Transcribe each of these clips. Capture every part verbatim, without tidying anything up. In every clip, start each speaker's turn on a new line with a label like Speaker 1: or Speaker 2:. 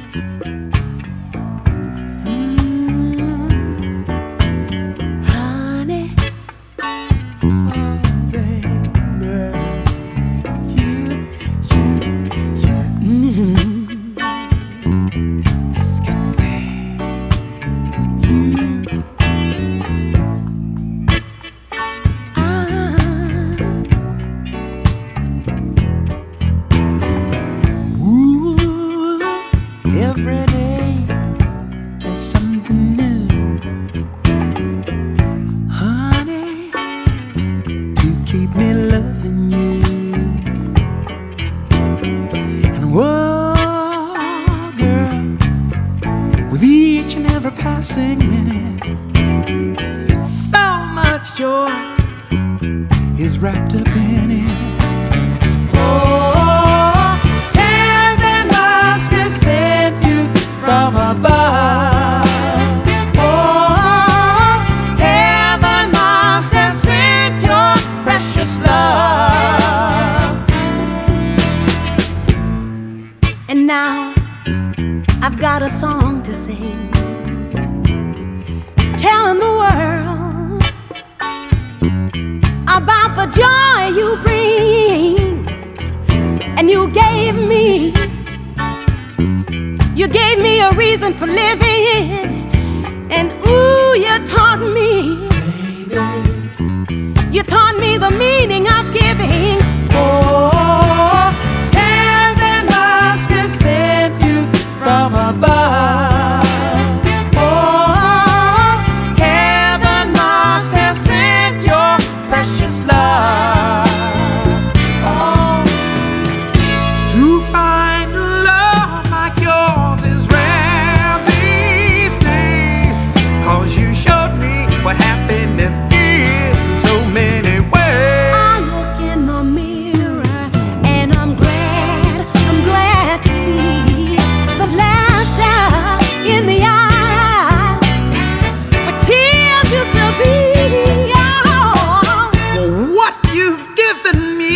Speaker 1: Every day there's something new, honey, to keep me loving you. And whoa, girl, with each and every passing minute, so much joy is wrapped up in it. From above, oh, heaven must have sent your precious love.
Speaker 2: And now I've got a song to sing, telling the world about the joy you bring. And you gave me You gave me a reason for living, and ooh, you taught me, you taught me the meaning of giving.
Speaker 1: Oh, heaven must have sent you from above. Oh, heaven must have sent your precious love. Oh, to find a love like yours is rare these days, 'cause you showed me what happiness is in so many ways.
Speaker 2: I look in the mirror and I'm glad, I'm glad to see the laughter in the eyes where tears used to be. Oh,
Speaker 1: What you've given me,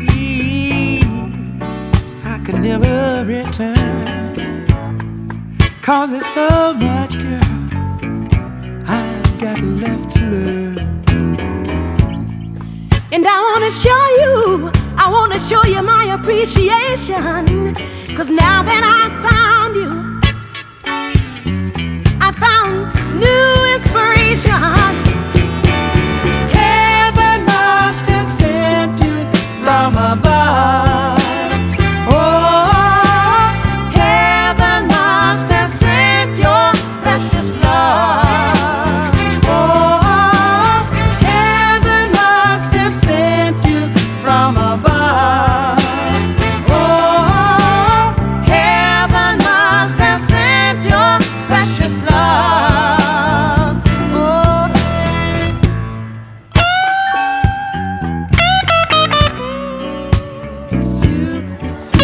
Speaker 1: I can never return, 'cause there's so much, girl, I've got left to learn.
Speaker 2: and I wanna show you, I wanna show you my appreciation, 'cause now that I've found you, I found new inspiration.
Speaker 1: Heaven must have sent you from above. Oh, heaven must have sent your precious love. Oh, heaven must have sent you from above. Oh, heaven must have sent your precious love. Oh, it's you, it's you.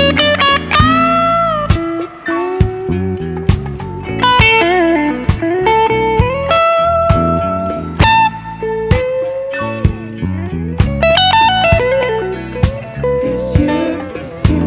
Speaker 1: It's you, it's you.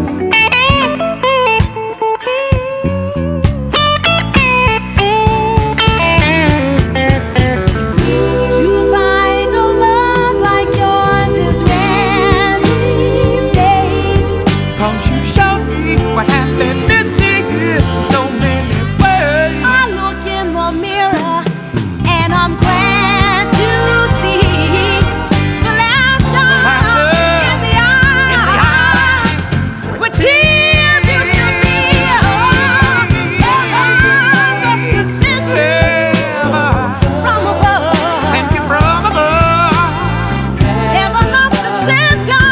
Speaker 2: To find a love like yours is rare these days.
Speaker 1: 'Cause you showed me what happiness is in so many ways.
Speaker 2: I look in the mirror and I'm glad to see the laughter in the eyes where tears used to be. Oh, heaven must have sent you from above.
Speaker 1: Sent you from above.
Speaker 2: Heaven must have sent you,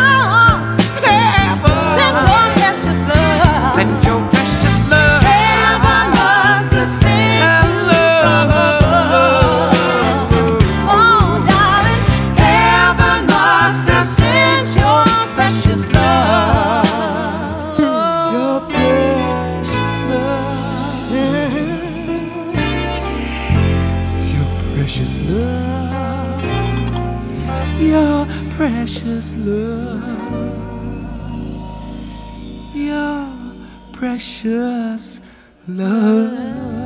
Speaker 2: sent your precious love.
Speaker 1: Sent your precious love.
Speaker 2: Heaven must have sent you from above. Oh, darling, heaven must have sent your precious love.
Speaker 1: Your precious love. Your precious love. Your precious love. Your precious love.